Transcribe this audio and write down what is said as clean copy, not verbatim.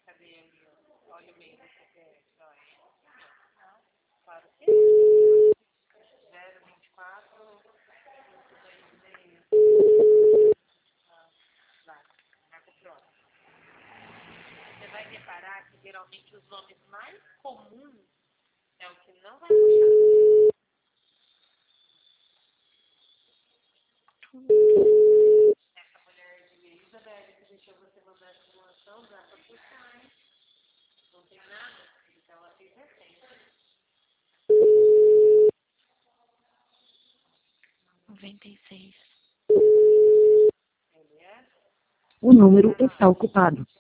Olha o meio do CPF, olha. Claro que é. 024 marca pronto. Você vai reparar que geralmente os nomes mais comuns é o que não vai puxar. Essa mulher de Elizabeth que deixou você mandar a simulação, dá pra puxar, hein? Não tem nada, então ela fez recente. 96. Ele é? O número está ocupado.